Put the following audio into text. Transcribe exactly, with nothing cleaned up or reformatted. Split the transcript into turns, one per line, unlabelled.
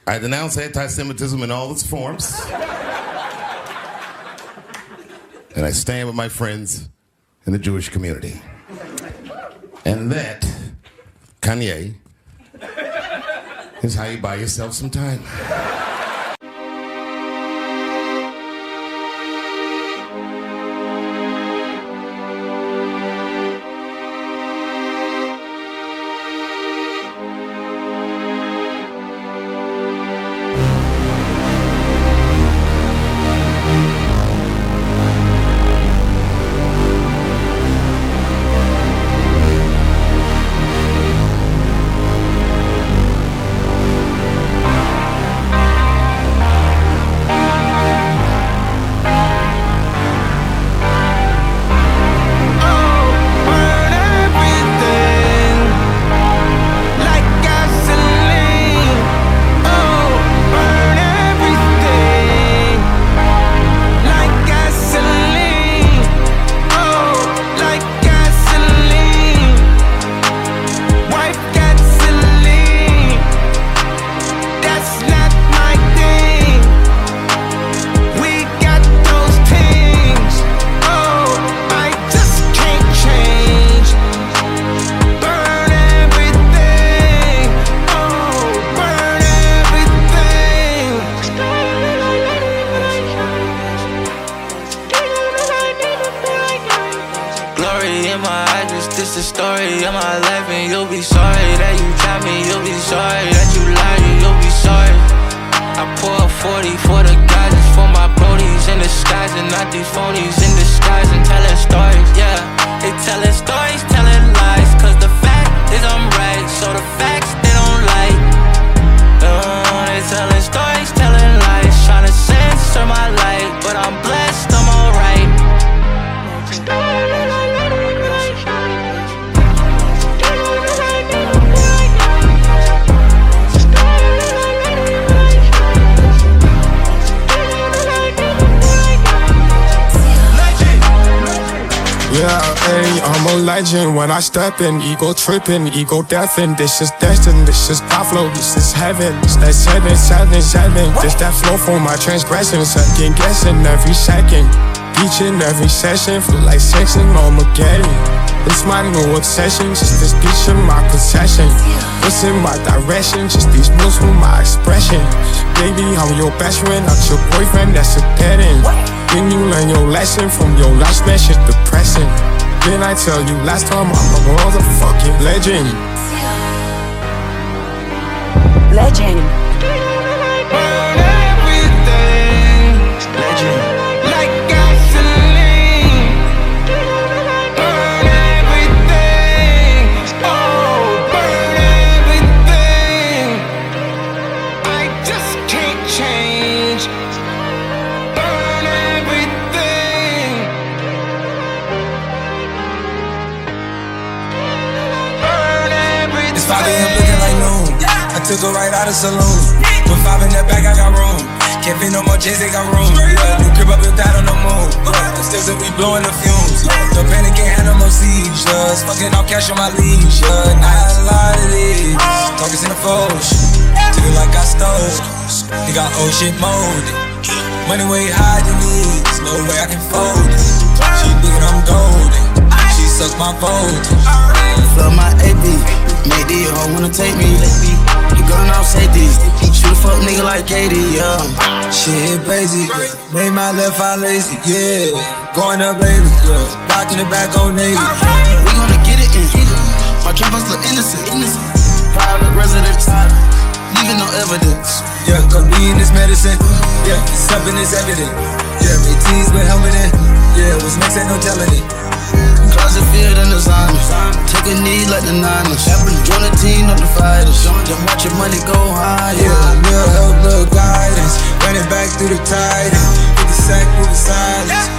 I denounce anti-Semitism in all its forms. And I stand with my friends in the Jewish community. And that, Kanye, is how you buy yourself some time.
This the story of my life, and you'll be sorry that you tried me. You'll be sorry that you lied, and you'll be sorry. I pour a forty for the guys, for my brodies in disguise, and not these phonies in disguise and telling stories. Yeah, they telling stories, telling lies, cause the fact is I'm right, so the facts they don't like. Uh, they telling stories, telling lies, trying to censor my life, but I'm blessed, I'm alright.
Yeah, hey, I'm a legend when I step in. Ego tripping, ego deafened. This is destined, this is Pablo, this is heaven. It's that seven, seven, seven. This that flow for my transgression. Second guessing every second. Teaching every session, feel like sex and Armageddon. It's my new obsession, just this bitch in my possession. What's in my direction, just these moves with my expression. Baby, I'm your best friend, not your boyfriend, that's a dead end. Then you learn your lesson from your last man, shit depressing. Then I tell you last time I'm a motherfucking legend.
Legend.
Burn everything. Legend. Like gasoline. Burn everything. Oh, burn everything. I just can't change. Burn everything. Burn everything.
It's five a m looking like noon. I took her right out of saloon. Put five in that bag, I got room. Can't fit no more J's, they got room. Yeah, new crib up and down on the moon. Yeah, still that we blowing the fumes. No panic, can't handle no seizures. Fucking all cash on my leash. Yeah, not a lot of these. Talkers in the foes. Feel like I stole. He got old shit molded. Money way higher than these. No way I can fold it. She thinking I'm golden. She suck my voltage.
Flood my A P, made the hoe wanna take me. You gun off safety, shoot a fuck nigga like Katie, yeah.
Shit crazy, made my left eye lazy, yeah. Going up, baby, yeah. Rocking it back on Navy.
We gonna get it in. My trappers look innocent, innocent. Private residence, leaving no evidence.
Yeah, cause being this medicine, yeah, it's something that's evident. Yeah, my teens been helmet in, yeah, what's next ain't no telling it.
Closet filled in designers, take a knee like the Niners. Join the team of the fighters, then watch your money go higher.
Yeah, little help, little guidance, run it back through the tide. Hit the sack, move the silence.